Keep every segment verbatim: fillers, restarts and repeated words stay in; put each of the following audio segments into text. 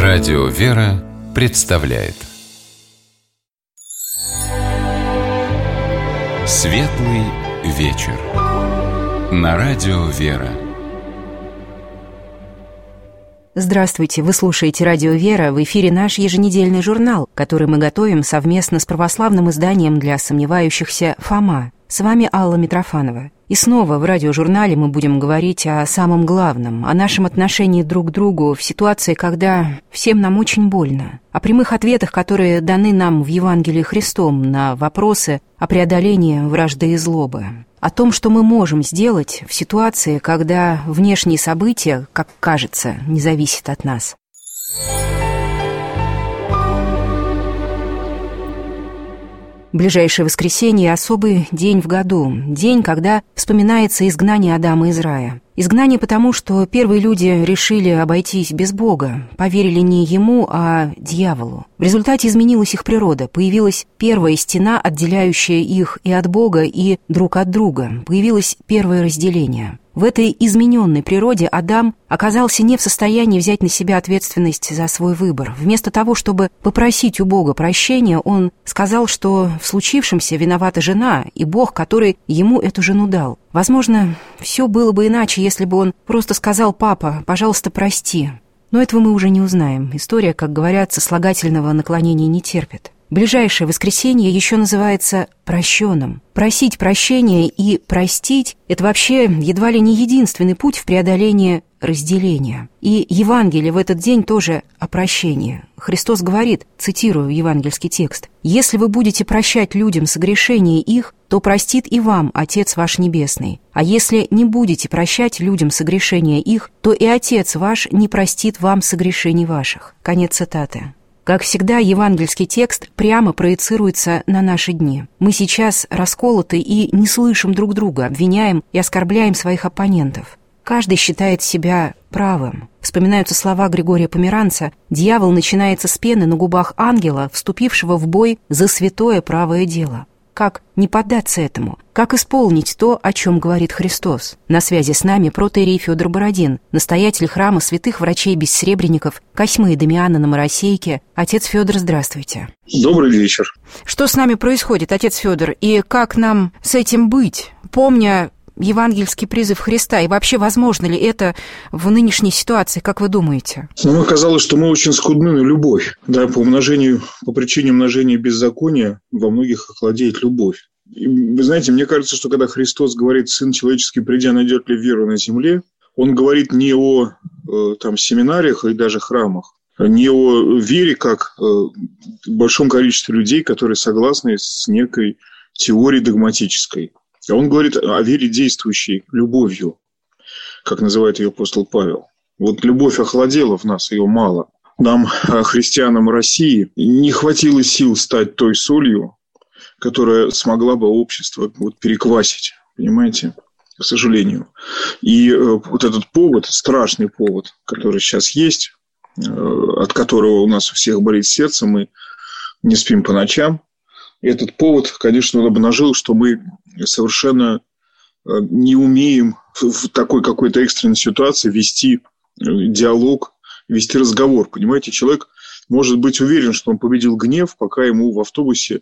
Радио «Вера» представляет Светлый вечер на Радио «Вера». Здравствуйте, вы слушаете Радио «Вера», в эфире наш еженедельный журнал, который мы готовим совместно с православным изданием для сомневающихся «Фома». С вами Алла Митрофанова. И снова в радиожурнале мы будем говорить о самом главном, о нашем отношении друг к другу в ситуации, когда всем нам очень больно, о прямых ответах, которые даны нам в Евангелии Христом на вопросы о преодолении вражды и злобы, о том, что мы можем сделать в ситуации, когда внешние события, как кажется, не зависят от нас. Ближайшее воскресенье – особый день в году, день, когда вспоминается изгнание Адама из рая. Изгнание потому, что первые люди решили обойтись без Бога, поверили не Ему, а дьяволу. В результате изменилась их природа, появилась первая стена, отделяющая их и от Бога, и друг от друга, появилось первое разделение. В этой измененной природе Адам оказался не в состоянии взять на себя ответственность за свой выбор. Вместо того, чтобы попросить у Бога прощения, он сказал, что в случившемся виновата жена и Бог, который ему эту жену дал. Возможно, все было бы иначе, если бы он просто сказал: «Папа, пожалуйста, прости». Но этого мы уже не узнаем. История, как говорят, сослагательного наклонения не терпит. Ближайшее воскресенье еще называется прощенным. Просить прощения и простить – это вообще едва ли не единственный путь в преодолении разделения. И Евангелие в этот день тоже о прощении. Христос говорит, цитирую евангельский текст: «Если вы будете прощать людям согрешения их, то простит и вам Отец ваш Небесный. А если не будете прощать людям согрешения их, то и Отец ваш не простит вам согрешений ваших». Конец цитаты. Как всегда, евангельский текст прямо проецируется на наши дни. Мы сейчас расколоты и не слышим друг друга, обвиняем и оскорбляем своих оппонентов. Каждый считает себя правым. Вспоминаются слова Григория Померанца: «Дьявол начинается с пены на губах ангела, вступившего в бой за святое правое дело». Как не поддаться этому? Как исполнить то, о чем говорит Христос? На связи с нами протоиерей Федор Бородин, настоятель храма святых врачей-бессребренников Косьмы и Дамиана на Моросейке. Отец Федор, здравствуйте. Добрый вечер. Что с нами происходит, отец Федор, и как нам с этим быть, помня евангельский призыв Христа, и вообще возможно ли это в нынешней ситуации, как вы думаете? Ну, мне казалось, что мы очень скудны на любовь. Да, по умножению, по причине умножения беззакония во многих охладеет любовь. И, вы знаете, мне кажется, что когда Христос говорит: «Сын человеческий, придя, найдет ли веру на земле», он говорит не о э, там, семинариях и даже храмах, не о вере как э, большом количестве людей, которые согласны с некой теорией догматической. Он говорит о вере, действующей любовью, как называет ее апостол Павел. Вот любовь охладела в нас, ее мало. Нам, христианам России, не хватило сил стать той солью, которая смогла бы общество вот переквасить, понимаете, к сожалению. И вот этот повод, страшный повод, который сейчас есть, от которого у нас у всех болит сердце, мы не спим по ночам, этот повод, конечно, обнажил, что мы совершенно не умеем в такой какой-то экстренной ситуации вести диалог, вести разговор. Понимаете, человек может быть уверен, что он победил гнев, пока ему в автобусе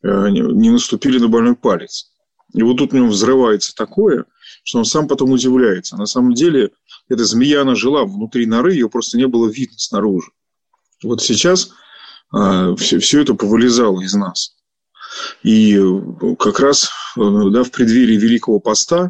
не наступили на больной палец. И вот тут у него взрывается такое, что он сам потом удивляется. На самом деле, эта змея, она жила внутри норы, ее просто не было видно снаружи. Вот сейчас все, все это повылезало из нас. И как раз, да, в преддверии Великого Поста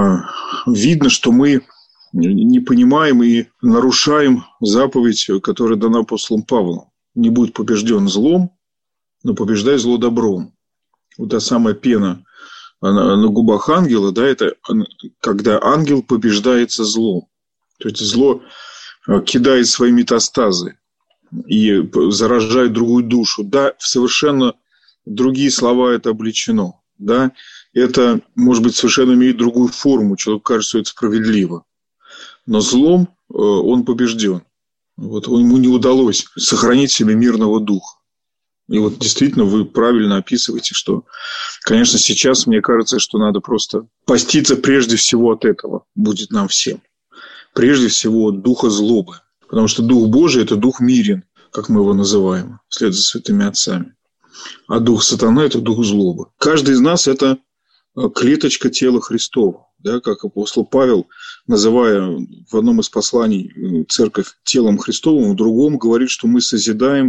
видно, что мы не понимаем и нарушаем заповедь, которая дана апостолом Павлом: «Не будь побежден злом, но побеждай зло добром». Вот та самая пена на губах ангела, да, это когда ангел побеждается злом. То есть зло кидает свои метастазы и заражает другую душу. Да, в совершенно другие слова это облечено. Да? Это, может быть, совершенно имеет другую форму. Человеку кажется, что это справедливо. Но злом он побежден. Вот ему не удалось сохранить в себе мирного духа. И вот действительно вы правильно описываете, что, конечно, сейчас мне кажется, что надо просто поститься прежде всего от этого будет нам всем. Прежде всего от духа злобы. Потому что Дух Божий – это Дух мирен, как мы его называем, вслед за святыми отцами. А Дух сатаны – это Дух злобы. Каждый из нас – это клеточка тела Христова. Да, как апостол Павел, называя в одном из посланий церковь телом Христовым, в другом говорит, что мы созидаем,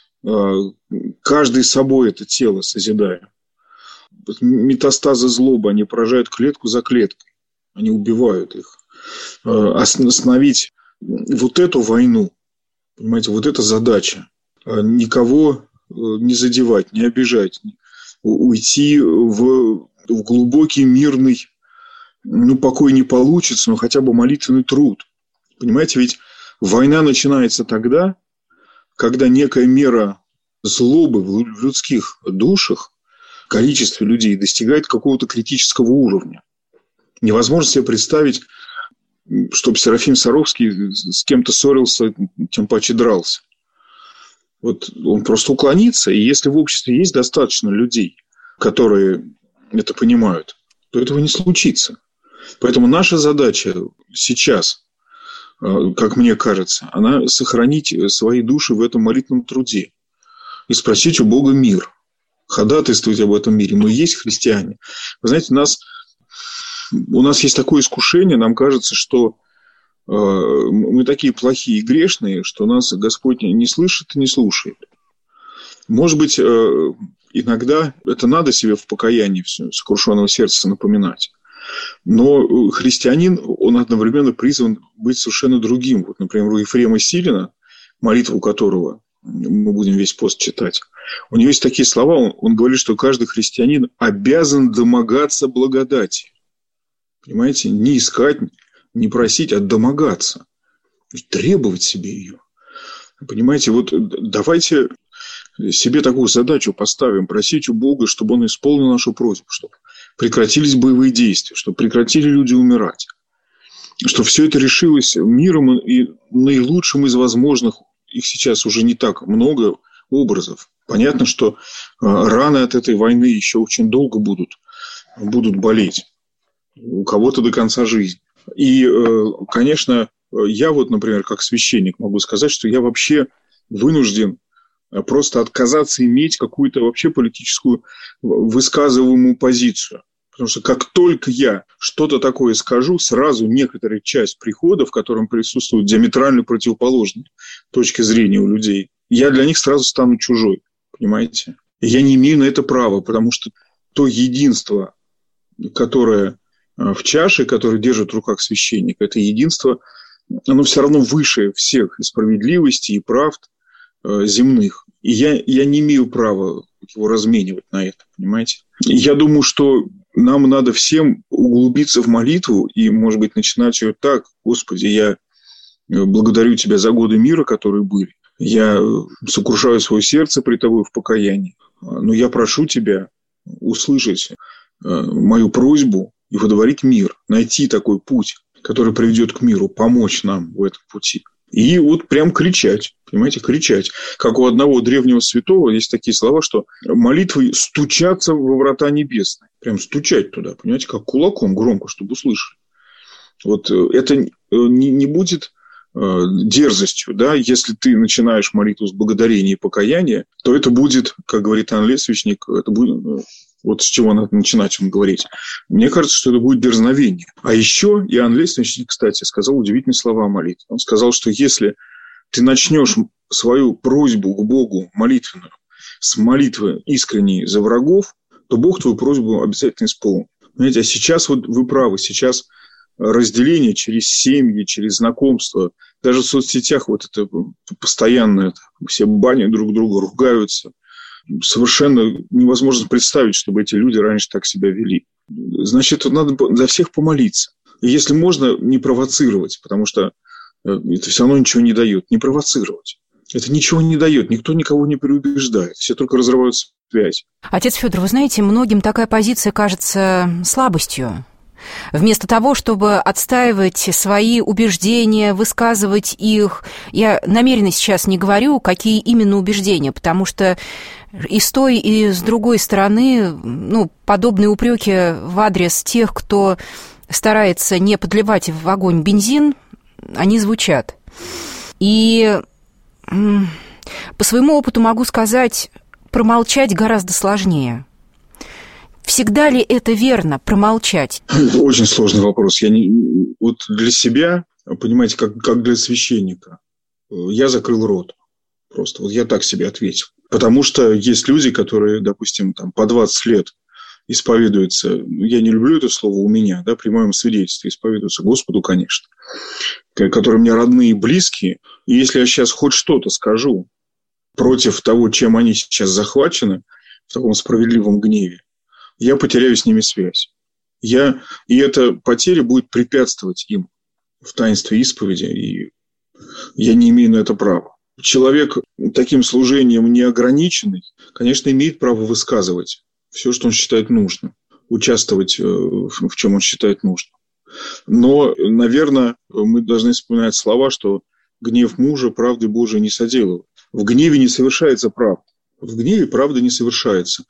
каждый собой это тело созидаем. Метастазы злобы, они поражают клетку за клеткой, они убивают их. Остановить вот эту войну, понимаете, вот эта задача, никого не задевать, не обижать, уйти в, в глубокий мирный, ну, покой не получится, но хотя бы молитвенный труд. Понимаете, ведь война начинается тогда, когда некая мера злобы в людских душах, количестве людей достигает какого-то критического уровня. Невозможно себе представить, чтобы Серафим Саровский с кем-то ссорился, тем паче дрался. Вот он просто уклонится, и если в обществе есть достаточно людей, которые это понимают, то этого не случится. Поэтому наша задача сейчас, как мне кажется, она сохранить свои души в этом молитвенном труде и спросить у Бога мир, ходатайствовать об этом мире. Мы есть христиане. Вы знаете, у нас, у нас есть такое искушение, нам кажется, что э, мы такие плохие и грешные, что нас Господь не слышит и не слушает. Может быть, э, иногда это надо себе в покаянии сокрушенного сердца напоминать. Но христианин, он одновременно призван быть совершенно другим. Вот, например, у Ефрема Силина, молитву которого мы будем весь пост читать, у него есть такие слова, он, он говорит, что каждый христианин обязан домогаться благодати. Понимаете, не искать, не просить, а домогаться. Требовать себе ее. Понимаете, вот давайте себе такую задачу поставим, просить у Бога, чтобы Он исполнил нашу просьбу, чтобы прекратились боевые действия, чтобы прекратили люди умирать, чтобы все это решилось миром и наилучшим из возможных, их сейчас уже не так много, образов. Понятно, что раны от этой войны еще очень долго будут, будут болеть. У кого-то до конца жизни. И, конечно, я вот, например, как священник могу сказать, что я вообще вынужден просто отказаться иметь какую-то вообще политическую высказываемую позицию. Потому что как только я что-то такое скажу, сразу некоторая часть прихода, в котором присутствуют диаметрально противоположные точки зрения у людей, я для них сразу стану чужой, понимаете? И я не имею на это права, потому что то единство, которое в чаше, которое держит в руках священник, это единство, оно все равно выше всех и справедливости, и правд земных. И я, я не имею права его разменивать на это, понимаете? И я думаю, что нам надо всем углубиться в молитву и, может быть, начинать ее так: Господи, я благодарю Тебя за годы мира, которые были. Я сокрушаю свое сердце при Тобой в покаянии. Но я прошу Тебя услышать мою просьбу и водворить мир, найти такой путь, который приведет к миру, помочь нам в этом пути. И вот прям кричать, понимаете, кричать. Как у одного древнего святого есть такие слова, что молитвы стучатся во врата небесные. Прям стучать туда, понимаете, как кулаком громко, чтобы услышали. Вот это не будет дерзостью, да, если ты начинаешь молитву с благодарения и покаяния, то это будет, как говорит Иоанн Лествичник, это будет, вот с чего надо начинать он говорить. Мне кажется, что это будет дерзновение. А еще Иоанн Лествичник, кстати, сказал удивительные слова о молитве. Он сказал, что если ты начнешь свою просьбу к Богу молитвенную с молитвы искренней за врагов, то Бог твою просьбу обязательно исполнит. Знаете, а сейчас вот вы правы, сейчас разделение через семьи, через знакомства, даже в соцсетях вот это постоянно, это, все банят друг друга, ругаются. Совершенно невозможно представить, чтобы эти люди раньше так себя вели. Значит, надо за всех помолиться. И если можно, не провоцировать, потому что это все равно ничего не дает. Не провоцировать. Это ничего не дает, никто никого не переубеждает, все только разрывают связь. Отец Федор, вы знаете, многим такая позиция кажется слабостью. Вместо того, чтобы отстаивать свои убеждения, высказывать их, я намеренно сейчас не говорю, какие именно убеждения, потому что и с той, и с другой стороны, ну, подобные упреки в адрес тех, кто старается не подливать в огонь бензин, они звучат. И по своему опыту могу сказать, промолчать гораздо сложнее. Всегда ли это верно, промолчать? Это очень сложный вопрос. Я не... Вот для себя, понимаете, как, как для священника, я закрыл рот. Просто вот я так себе ответил. Потому что есть люди, которые, допустим, там, по двадцать лет исповедуются, я не люблю это слово у меня, да, при моем свидетельстве исповедуются Господу, конечно, которые мне родные и близкие. И если я сейчас хоть что-то скажу против того, чем они сейчас захвачены, в таком справедливом гневе, я потеряю с ними связь. Я... И эта потеря будет препятствовать им в таинстве исповеди, и я не имею на это права. Человек таким служением неограниченный, конечно, имеет право высказывать все, что он считает нужным, участвовать в чем он считает нужным. Но, наверное, мы должны вспоминать слова, что гнев мужа правды Божией не соделывает. В гневе не совершается правда. В гневе правда не совершается.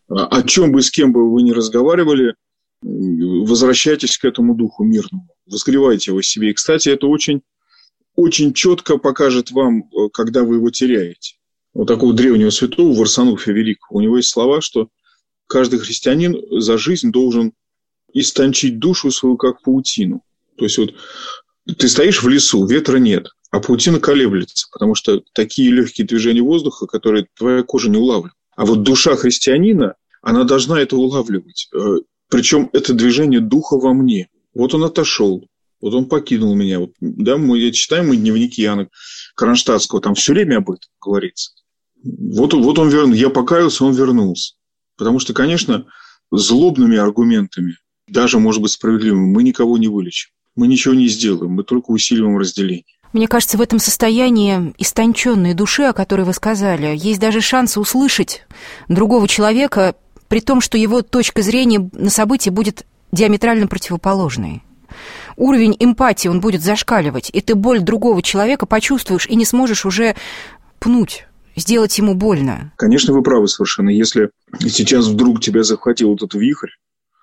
О чем бы, с кем бы вы ни разговаривали, возвращайтесь к этому духу мирному. Возгревайте его в себе. И, кстати, это очень, очень четко покажет вам, когда вы его теряете. Вот такого древнего святого Варсануфия Великого. У него есть слова, что каждый христианин за жизнь должен истончить душу свою, как паутину. То есть, вот ты стоишь в лесу, ветра нет, а паутина колеблется, потому что такие легкие движения воздуха, которые твоя кожа не улавливает. А вот душа христианина, она должна это улавливать. Причем это движение духа во мне. Вот он отошел, вот он покинул меня. Вот, да, мы читаем мы дневники Иоанна Кронштадтского, там все время об этом говорится. Вот, вот он вернулся, я покаялся, он вернулся. Потому что, конечно, злобными аргументами, даже, может быть, справедливыми, мы никого не вылечим. Мы ничего не сделаем, мы только усиливаем разделение. Мне кажется, в этом состоянии истонченной души, о которой вы сказали, есть даже шанс услышать другого человека, при том, что его точка зрения на события будет диаметрально противоположной. Уровень эмпатии, он будет зашкаливать, и ты боль другого человека почувствуешь и не сможешь уже пнуть, сделать ему больно. Конечно, вы правы совершенно. Если сейчас вдруг тебя захватил вот этот вихрь,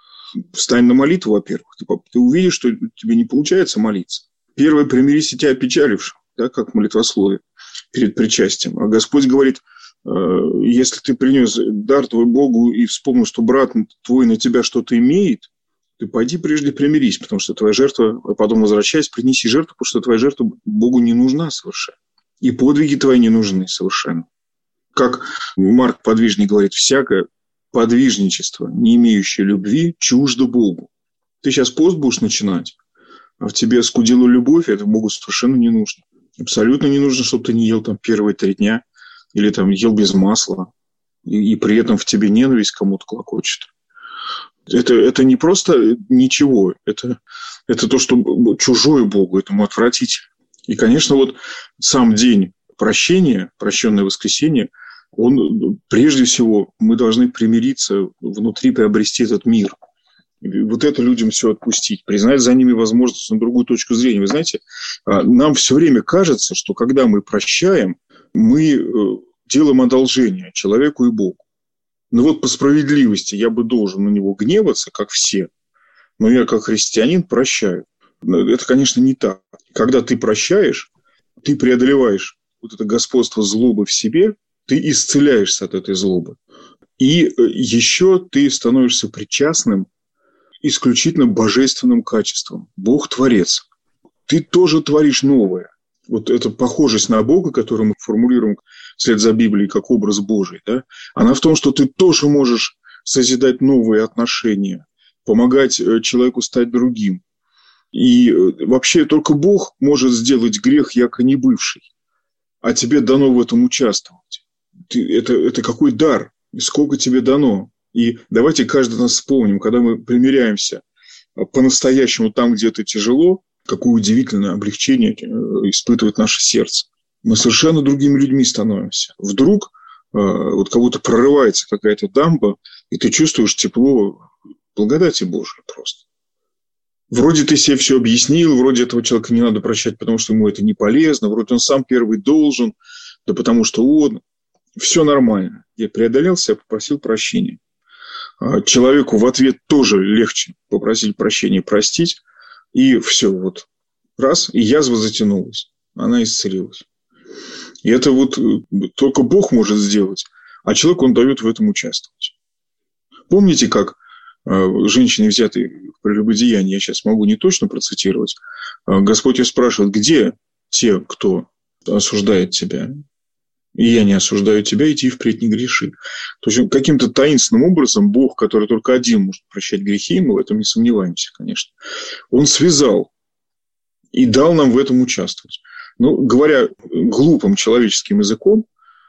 встань на молитву, во-первых. Ты, ты увидишь, что тебе не получается молиться. Первое, примирись и тебя опечалившим, да, как в молитвословии перед причастием. А Господь говорит, э, если ты принес дар твой Богу и вспомнил, что брат твой на тебя что-то имеет, ты пойди прежде примирись, потому что твоя жертва, а потом возвращайся, принеси жертву, потому что твоя жертва Богу не нужна совершенно. И подвиги твои не нужны совершенно. Как Марк Подвижник говорит, всякое подвижничество, не имеющее любви, чуждо Богу. Ты сейчас пост будешь начинать, а в тебе скудила любовь, это Богу совершенно не нужно. Абсолютно не нужно, чтобы ты не ел там первые три дня, или там ел без масла, и, и при этом в тебе ненависть кому-то клокочет. Это, это не просто ничего, это, это то, что чужое Богу, этому отвратительно. И, конечно, вот сам день прощения, прощенное воскресенье, он, прежде всего, мы должны примириться, внутри приобрести этот мир. И вот это людям все отпустить, признать за ними возможность на другую точку зрения. Вы знаете, нам все время кажется, что когда мы прощаем, мы делаем одолжение человеку и Богу. Но вот по справедливости я бы должен на него гневаться, как все, но я как христианин прощаю. Это, конечно, не так. Когда ты прощаешь, ты преодолеваешь вот это господство злобы в себе, ты исцеляешься от этой злобы. И еще ты становишься причастным исключительно божественным качеством. Бог – творец. Ты тоже творишь новое. Вот эта похожесть на Бога, которую мы формулируем вслед за Библией как образ Божий, да, она в том, что ты тоже можешь созидать новые отношения, помогать человеку стать другим. И вообще только Бог может сделать грех, яко не бывший, а тебе дано в этом участвовать. Ты, это, это какой дар, и сколько тебе дано. И давайте каждый нас вспомним, когда мы примиряемся по-настоящему там, где это тяжело, какое удивительное облегчение испытывает наше сердце. Мы совершенно другими людьми становимся. Вдруг э, вот кого-то прорывается какая-то дамба, и ты чувствуешь тепло благодати Божией просто. Вроде ты себе все объяснил, вроде этого человека не надо прощать, потому что ему это не полезно, вроде он сам первый должен, да потому что он... Все нормально. Я преодолел себя, попросил прощения. Человеку в ответ тоже легче попросить прощения, простить, и все, вот раз, и язва затянулась. она исцелилась. И это вот только Бог может сделать, а человек, он дает в этом участвовать. Помните, как женщине, взятой в прелюбодеянии, я сейчас могу не точно процитировать, Господь ее спрашивает, где те, кто осуждает тебя? И я не осуждаю тебя, иди впредь не греши. То есть каким-то таинственным образом Бог, который только один может прощать грехи, мы в этом не сомневаемся, конечно, Он связал и дал нам в этом участвовать. Ну, говоря глупым человеческим языком,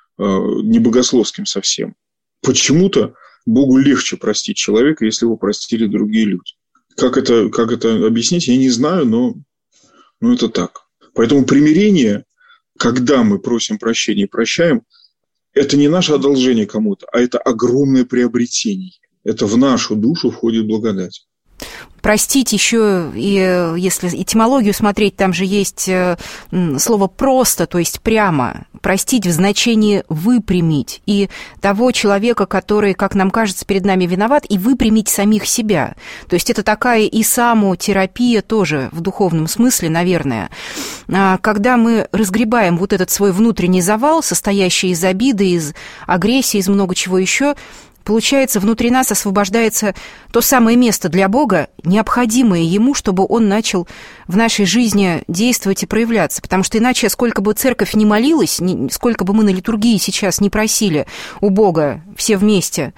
не богословским совсем, почему-то Богу легче простить человека, если его простили другие люди. Как это, как это объяснить, я не знаю, но, но это так. Поэтому примирение, когда мы просим прощения и прощаем, это не наше одолжение кому-то, а это огромное приобретение. Это в нашу душу входит благодать. Простить еще, и если этимологию смотреть, там же есть слово «просто», то есть прямо. Простить в значении выпрямить. И того человека, который, как нам кажется, перед нами виноват, и выпрямить самих себя. То есть это такая и самотерапия тоже в духовном смысле, наверное. Когда мы разгребаем вот этот свой внутренний завал, состоящий из обиды, из агрессии, из много чего еще, получается, внутри нас освобождается то самое место для Бога, необходимое Ему, чтобы Он начал в нашей жизни действовать и проявляться. Потому что иначе, сколько бы церковь ни молилась, сколько бы мы на литургии сейчас не просили у Бога все вместе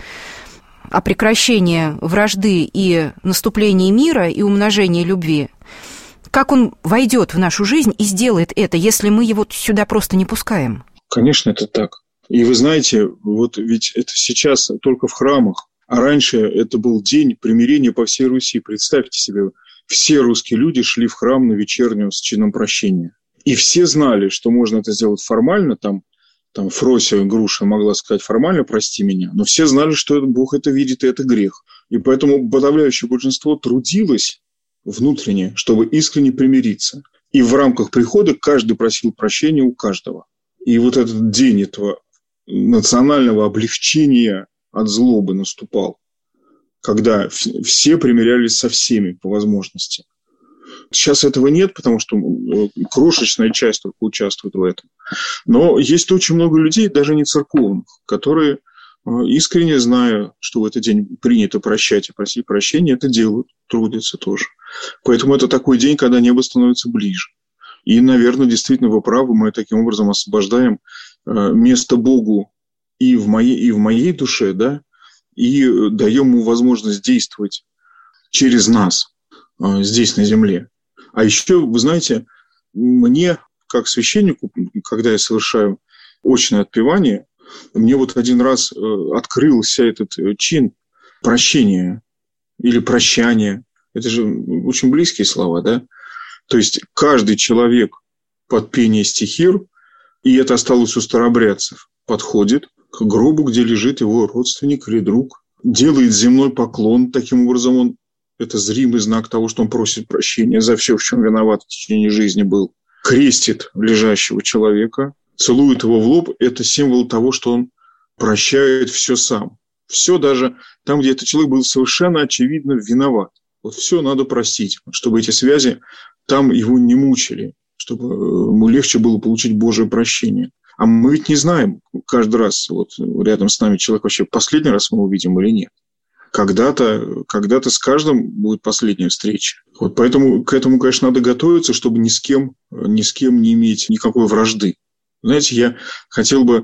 о прекращении вражды и наступлении мира и умножении любви, как Он войдет в нашу жизнь и сделает это, если мы Его сюда просто не пускаем? Конечно, это так. И вы знаете, вот ведь это сейчас только в храмах, а раньше это был день примирения по всей Руси. Представьте себе, все русские люди шли в храм на вечернюю с чином прощения. И все знали, что можно это сделать формально, там, там Фрося Груша могла сказать формально «прости меня», но все знали, что Бог это видит, и это грех. И поэтому подавляющее большинство трудилось внутренне, чтобы искренне примириться. И в рамках прихода каждый просил прощения у каждого. И вот этот день этого национального облегчения от злобы наступал, когда все примирялись со всеми по возможности. Сейчас этого нет, потому что крошечная часть только участвует в этом. Но есть очень много людей, даже не церковных, которые, искренне зная, что в этот день принято прощать и просить прощения, это делают, трудятся тоже. Поэтому это такой день, когда небо становится ближе. И, наверное, действительно, вы правы, мы таким образом освобождаем место Богу и в моей, и в моей душе, да, и даем ему возможность действовать через нас здесь, на земле. А еще, вы знаете, мне, как священнику, когда я совершаю очное отпевание, мне вот один раз открылся этот чин прощения или прощания. Это же очень близкие слова, да? То есть каждый человек под пение стихир, и это осталось у старообрядцев, подходит к гробу, где лежит его родственник или друг, делает земной поклон. Таким образом, он, это зримый знак того, что он просит прощения за все, в чем виноват в течение жизни был. Крестит лежащего человека, целует его в лоб. Это символ того, что он прощает все сам. Все даже там, где этот человек был совершенно очевидно виноват. Вот все надо простить, чтобы эти связи там его не мучили, чтобы ему легче было получить Божие прощение. А мы ведь не знаем каждый раз, вот рядом с нами человек вообще последний раз мы увидим или нет. Когда-то, когда-то с каждым будет последняя встреча. Вот поэтому к этому, конечно, надо готовиться, чтобы ни с кем, ни с кем не иметь никакой вражды. Знаете, я хотел бы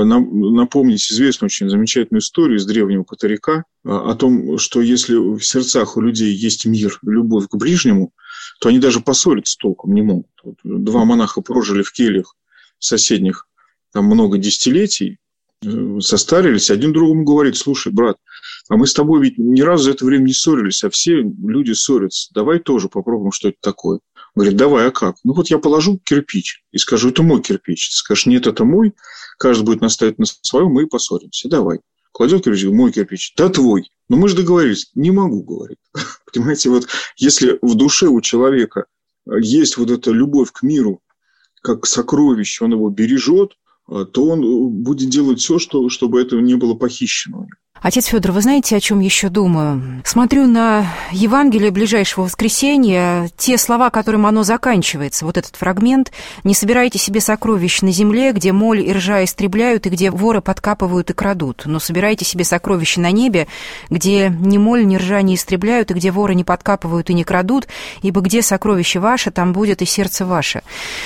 напомнить известную очень замечательную историю из древнего Католика о том, что если в сердцах у людей есть мир, любовь к ближнему, то они даже поссориться толком не могут. Вот два монаха прожили в кельях соседних там много десятилетий, состарились, один другому говорит: слушай, брат, а мы с тобой ведь ни разу за это время не ссорились, а все люди ссорятся, давай тоже попробуем, что это такое. Говорит: давай, а как? Ну вот я положу кирпич и скажу: это мой кирпич. Ты скажешь: нет, это мой, каждый будет настаивать на своем, мы и поссоримся, давай. Кладет кирпич: мой кирпич, да твой. Но мы же договорились. Не могу, говорит. Понимаете, вот если в душе у человека есть вот эта любовь к миру, как сокровище, он его бережет, то он будет делать все, что, чтобы это не было похищено. Отец Федор, вы знаете, о чем еще думаю? Смотрю на Евангелие ближайшего воскресенья, те слова, которым оно заканчивается, вот этот фрагмент: «Не собирайте себе сокровищ на земле, где моль и ржа истребляют, и где воры подкапывают и крадут, но собирайте себе сокровища на небе, где ни моль, ни ржа не истребляют, и где воры не подкапывают и не крадут, ибо где сокровище ваше, там будет и сердце ваше».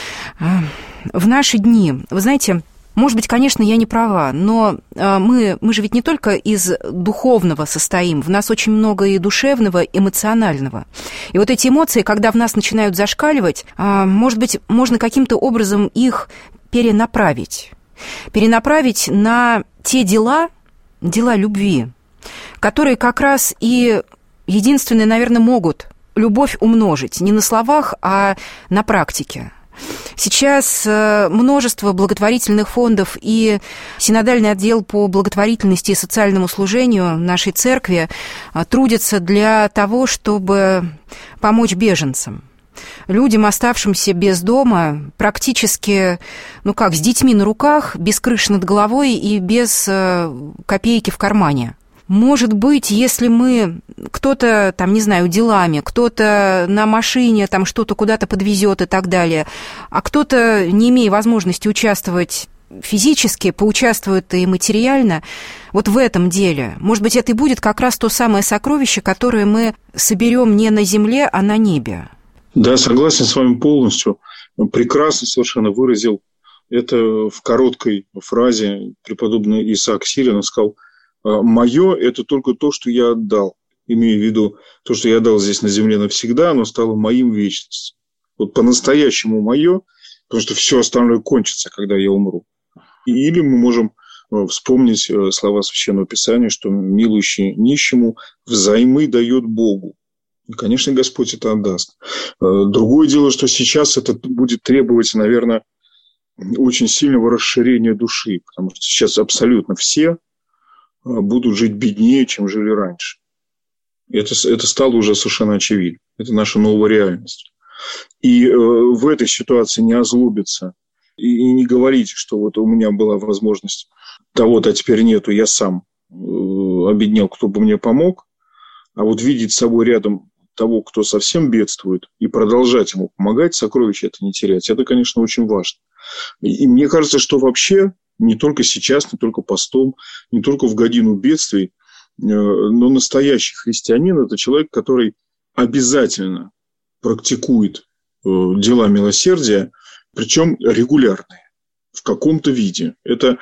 В наши дни, вы знаете, может быть, конечно, я не права, но мы, мы же ведь не только из духовного состоим, в нас очень много и душевного, эмоционального. И вот эти эмоции, когда в нас начинают зашкаливать, может быть, можно каким-то образом их перенаправить. Перенаправить на те дела, дела любви, которые как раз и единственные, наверное, могут любовь умножить. Не на словах, а на практике. Сейчас множество благотворительных фондов и синодальный отдел по благотворительности и социальному служению нашей церкви трудятся для того, чтобы помочь беженцам, людям, оставшимся без дома, практически, ну как, с детьми на руках, без крыши над головой и без копейки в кармане. Может быть, если мы, кто-то, там, не знаю, делами, кто-то на машине там что-то куда-то подвезет и так далее, а кто-то, не имея возможности участвовать физически, поучаствует и материально, вот в этом деле, может быть, это и будет как раз то самое сокровище, которое мы соберем не на земле, а на небе. Да, согласен с вами полностью. Прекрасно совершенно выразил это в короткой фразе преподобный Исаак Сирин. Он сказал: «Мое – это только то, что я отдал». Имею в виду, то, что я отдал здесь на земле навсегда, оно стало моим в вечности. Вот по-настоящему мое, потому что все остальное кончится, когда я умру. Или мы можем вспомнить слова Священного Писания, что милующий нищему взаймы дает Богу. И, конечно, Господь это отдаст. Другое дело, что сейчас это будет требовать, наверное, очень сильного расширения души, потому что сейчас абсолютно все будут жить беднее, чем жили раньше. Это, это стало уже совершенно очевидно. Это наша новая реальность. И э, в этой ситуации не озлобиться и, и не говорить, что вот у меня была возможность того-то, а теперь нету, я сам э, обеднел, кто бы мне помог, а вот видеть с собой рядом того, кто совсем бедствует, и продолжать ему помогать, сокровища это не терять, это, конечно, очень важно. И, и мне кажется, что вообще не только сейчас, не только постом, не только в годину бедствий, но настоящий христианин – это человек, который обязательно практикует дела милосердия, причем регулярные, в каком-то виде. Это,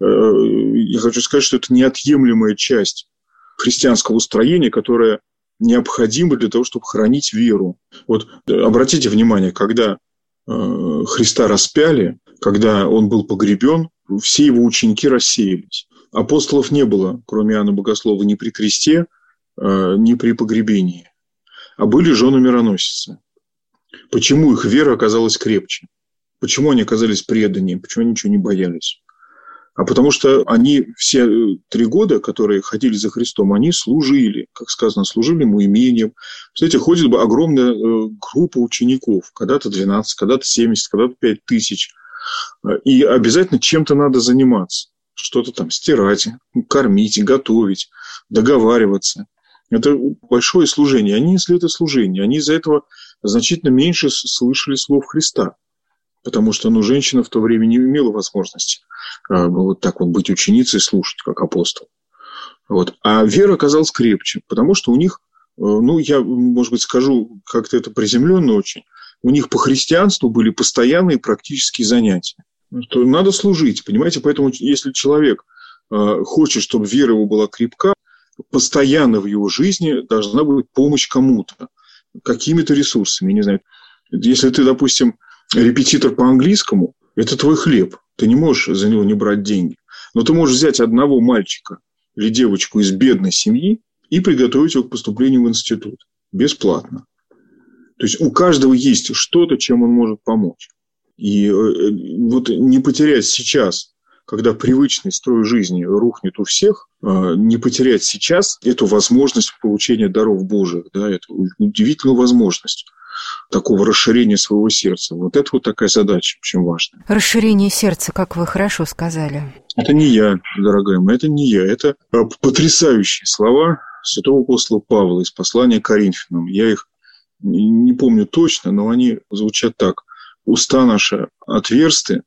я хочу сказать, что это неотъемлемая часть христианского устроения, которая необходима для того, чтобы хранить веру. Вот обратите внимание, когда Христа распяли, когда он был погребен, все его ученики рассеялись. Апостолов не было, кроме Иоанна Богослова, ни при кресте, ни при погребении. А были жены-мироносицы. Почему их вера оказалась крепче? Почему они оказались преданнее? Почему они ничего не боялись? А потому что они все три года, которые ходили за Христом, они служили, как сказано, служили ему имением. Кстати, ходит бы огромная группа учеников, когда-то двенадцать, когда-то семьдесят, когда-то пять тысяч. И обязательно чем-то надо заниматься. Что-то там стирать, кормить, готовить, договариваться. Это большое служение. Они несли это служение. Они из-за этого значительно меньше слышали слов Христа. Потому что ну, женщина в то время не имела возможности а, вот так вот быть ученицей и слушать, как апостол. Вот. А вера оказалась крепче, потому что у них, ну, я, может быть, скажу как-то это приземленно очень, у них по христианству были постоянные практические занятия. То надо служить, понимаете? Поэтому, если человек э, хочет, чтобы вера его была крепка, постоянно в его жизни должна быть помощь кому-то, какими-то ресурсами. Не знаю, если ты, допустим, репетитор по английскому, это твой хлеб. Ты не можешь за него не брать деньги. Но ты можешь взять одного мальчика или девочку из бедной семьи и приготовить его к поступлению в институт. Бесплатно. То есть у каждого есть что-то, чем он может помочь. И вот не потерять сейчас, когда привычный строй жизни рухнет у всех, не потерять сейчас эту возможность получения даров Божьих, да, эту удивительную возможность. такого расширения своего сердца. Вот это вот такая задача очень важная. Расширение сердца, как вы хорошо сказали. Это не я, дорогая моя, это не я. Это потрясающие слова святого апостола Павла из послания к Коринфянам. Я их не помню точно, но они звучат так. «Уста наши отверсты,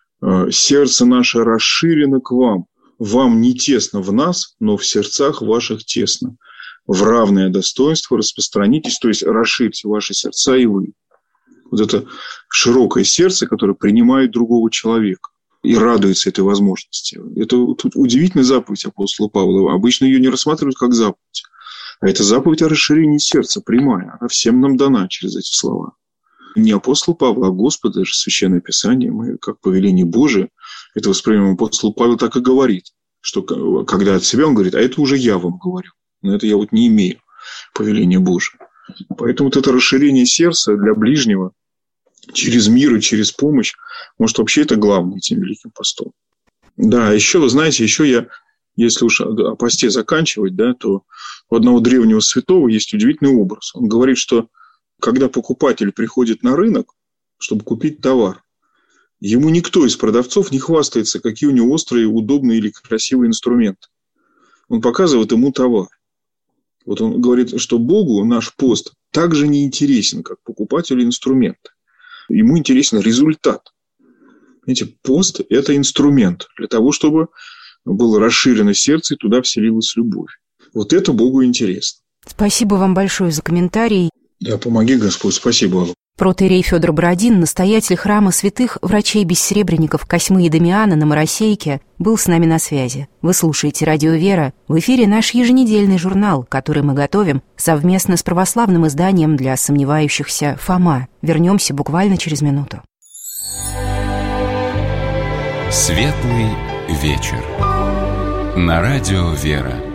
сердце наше расширено к вам. Вам не тесно в нас, но в сердцах ваших тесно. В равное достоинство распространитесь, то есть расширьте ваши сердца и вы». Вот это широкое сердце, которое принимает другого человека и радуется этой возможности. Это тут удивительная заповедь апостола Павла. Обычно ее не рассматривают как заповедь. А это заповедь о расширении сердца, прямая. Она всем нам дана через эти слова. Не апостол Павла, а Господа, даже Священное Писание, мы, как повеление Божие, это воспринимаем. Апостол Павел так и говорит, что когда от себя он говорит, а это уже я вам говорю. Но это я вот не имею повеления Божие. Поэтому вот это расширение сердца для ближнего через мир и через помощь, может, вообще это главное этим великим постом. Да, еще, вы знаете, еще я, если уж о посте заканчивать, да, то у одного древнего святого есть удивительный образ. Он говорит, что когда покупатель приходит на рынок, чтобы купить товар, ему никто из продавцов не хвастается, какие у него острые, удобные или красивые инструменты. Он показывает ему товар. Вот он говорит, что Богу наш пост так же не интересен, как покупателю инструмента. Ему интересен результат. Знаете, пост – это инструмент для того, чтобы было расширено сердце и туда вселилась любовь. Вот это Богу интересно. Спасибо вам большое за комментарий. Да, помоги Господь. Спасибо вам. Протоиерей Федор Бородин, настоятель храма святых врачей-бессребренников Косьмы и Дамиана на Моросейке, был с нами на связи. Вы слушаете «Радио Вера». В эфире наш еженедельный журнал, который мы готовим совместно с православным изданием для сомневающихся «Фома». Вернемся буквально через минуту. Светлый вечер. На радио «Вера».